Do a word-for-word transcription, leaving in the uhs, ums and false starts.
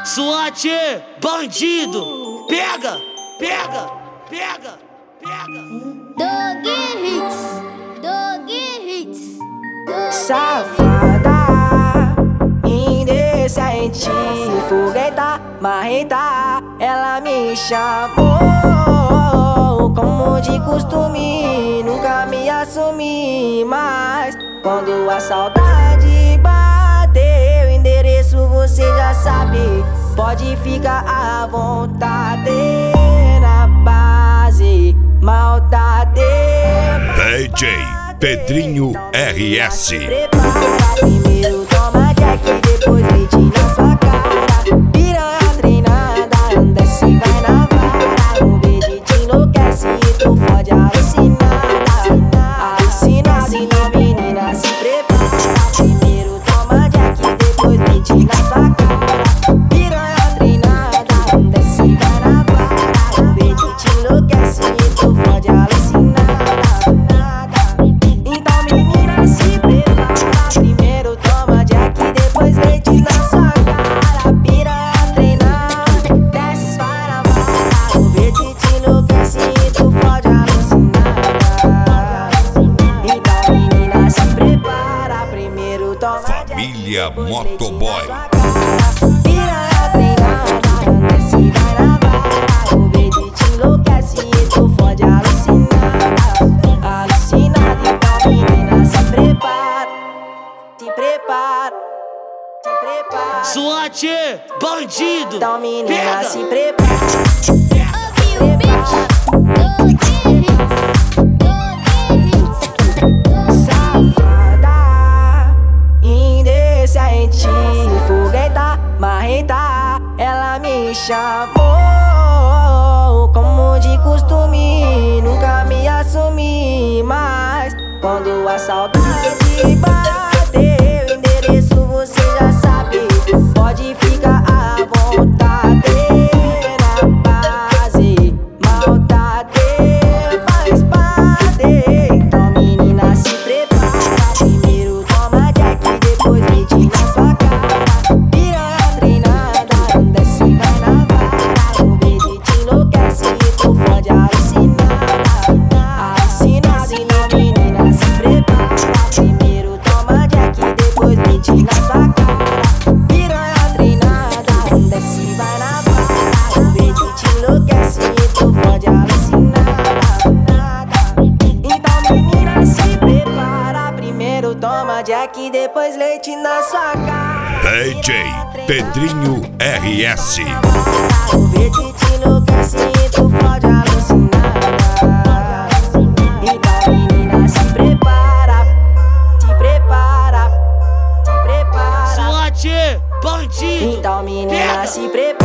SWAT, bandido, pega, pega, pega, pega. Dog Hits, Dog Hits, Safada, indecente, fogueta, marreta, ela me chamou como de costume, nunca me assumi, mas quando a saudade bateu, endereço você já sabe, pode ficar à vontade, na base, maldade. D J Pedrinho R S. Prepara, primeiro toma jack, depois leite na sua cara. Piranha treinada, desce e vai na vara. O verde te enlouquece e tu fode alucinada. Alucinada, então menina se prepara. Primeiro toma jack, depois leite na sua cara. Piranha treinada, desce e vai na vara. O verde te enlouquece e tu fode alucinada. Família Motoboy. Piranha treinada, desce e vai na vara. O verde te enlouquece e tu fode alucinada. Alucinada, então menina se prepara. Se prepara, se prepara. SWAT, bandido, Então menina pega, se prepara. Ouve o beat, Dog Hits, Dog Hits. Safada, indecente, fogueta, marreta, ela me chamou como de costume, nunca me assumi, mas quando a saudade bateu, endereço você já sabe, pode ficar à vontade, na base, maldade, faz parte. Então menina se prepara, primeiro toma jack, depois leite na sua cara. Piranha treinada, desce e vai na vara. O verde te enlouquece e tu fode alucinada. Alucinada, então menina se prepara, primeiro toma jack, depois leite na sua cara. Piranha treinada, desce e vai na vara. O verde te enlouquece e tu fode alucinada. Então menina se prepara, primeiro toma jack, depois leite na sua cara. D J Pedrinho R S. O verde te enlouquece e tu fode alucinada. Então menina se prepara, se prepara, se prepara. SWAT, bandido, Então menina pega, se prepara.